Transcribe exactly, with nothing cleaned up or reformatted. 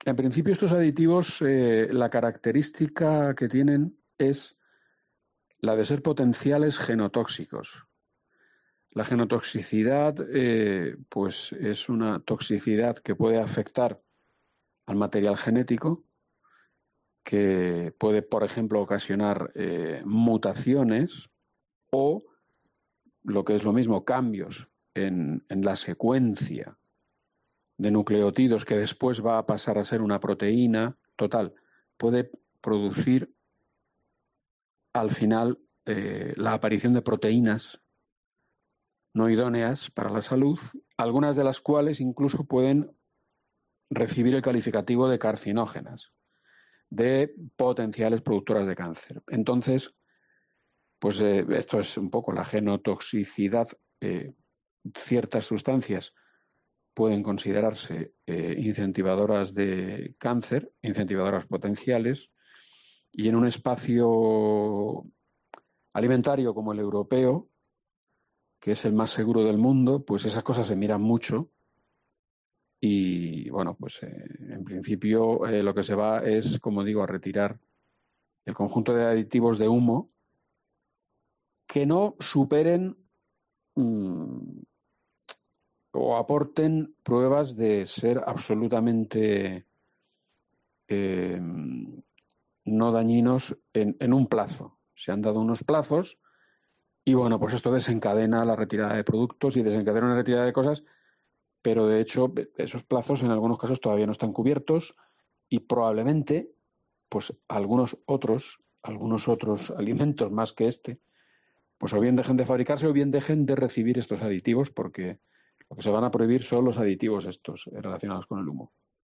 En principio estos aditivos, eh, la característica que tienen es la de ser potenciales genotóxicos. La genotoxicidad, eh, pues es una toxicidad que puede afectar al material genético, que puede, por ejemplo, ocasionar eh, mutaciones o, lo que es lo mismo, cambios en, en la secuencia de nucleótidos que después va a pasar a ser una proteína. Total, puede producir al final eh, la aparición de proteínas no idóneas para la salud, algunas de las cuales incluso pueden recibir el calificativo de carcinógenas, de potenciales productoras de cáncer. Entonces, pues eh, esto es un poco la genotoxicidad. Eh, ciertas sustancias pueden considerarse eh, incentivadoras de cáncer, incentivadoras potenciales, y en un espacio alimentario como el europeo, que es el más seguro del mundo, pues esas cosas se miran mucho y, bueno, pues eh, en principio eh, lo que se va es, como digo, a retirar el conjunto de aditivos de humo que no superen mmm, o aporten pruebas de ser absolutamente eh, no dañinos en, en un plazo. Se han dado unos plazos y, bueno, pues esto desencadena la retirada de productos y desencadena una retirada de cosas, pero de hecho esos plazos en algunos casos todavía no están cubiertos y probablemente pues algunos otros, algunos otros alimentos más que este, pues o bien dejen de fabricarse o bien dejen de recibir estos aditivos, porque lo que se van a prohibir son los aditivos estos relacionados con el humo.